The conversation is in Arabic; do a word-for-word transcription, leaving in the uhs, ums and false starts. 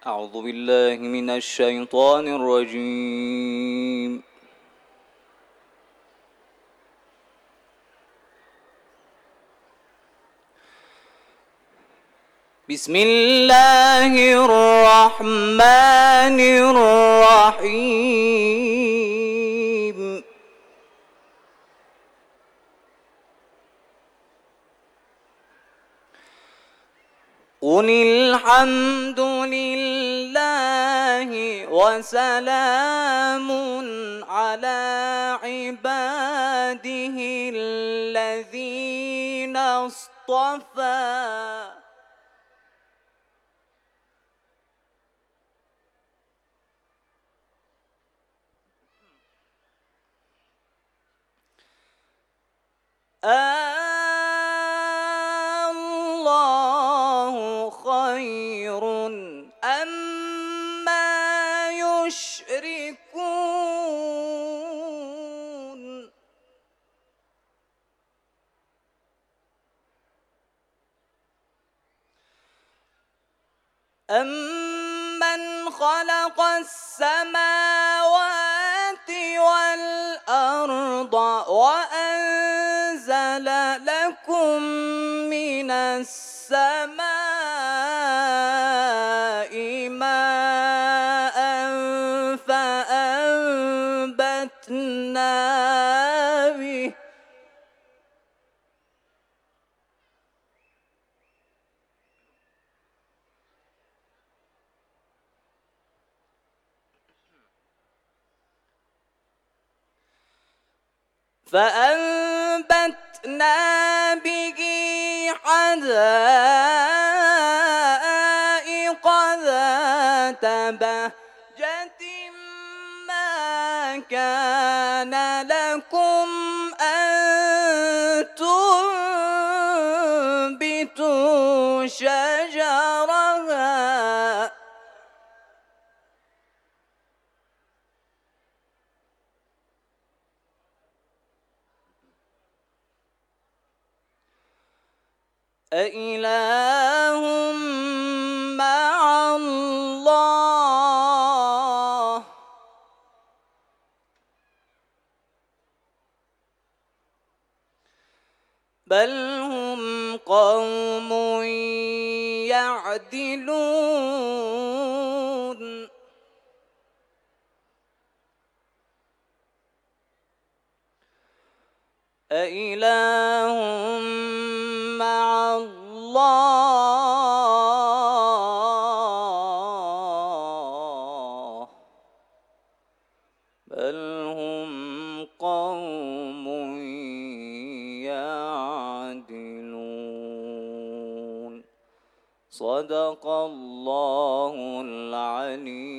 أعوذ بالله من الشيطان الرجيم. بسم الله الرحمن الرحيم. قل الحمد لله وسلام على عباده الذين اصطفى. الله خير أما يشركون. أمن خلق السماوات والأرض وأنزل لكم من السماء ماء فأنبتنا به فأنبتنا به حدائق ذات بهجة ما كان لكم أن تنبتوا شجرها أإله مع الله بل هم قوم يعدلون. أإله مع الله بل هم قوم يعدلون. صدق الله العلي